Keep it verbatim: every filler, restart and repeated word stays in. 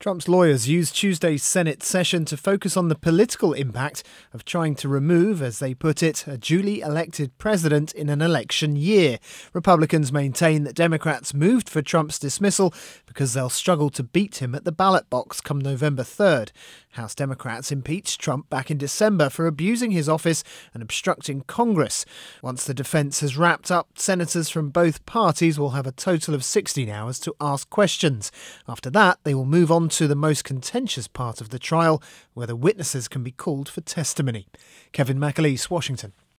Trump's lawyers used Tuesday's Senate session to focus on the political impact of trying to remove, as they put it, a duly elected president in an election year. Republicans maintain that Democrats moved for Trump's dismissal because they'll struggle to beat him at the ballot box come November third. House Democrats impeached Trump back in December for abusing his office and obstructing Congress. Once the defence has wrapped up, senators from both parties will have a total of sixteen hours to ask questions. After that, they will move on to the most contentious part of the trial, where the witnesses can be called for testimony. Kevin McAleese, Washington.